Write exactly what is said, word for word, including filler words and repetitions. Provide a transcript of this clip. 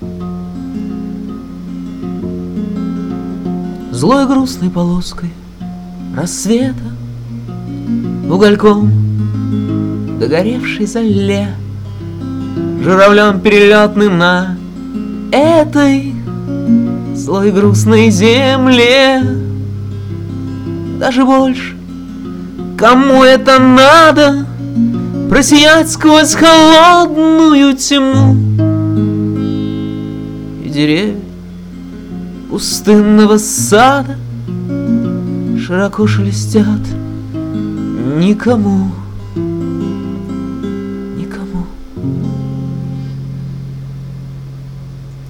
Злой грустной полоской рассвета, угольком догоревшей зале, журавлем перелетным на этой злой грустной земле. Даже больше, кому это надо, просиять сквозь холодную тьму, и деревья пустынного сада широко шелестят никому.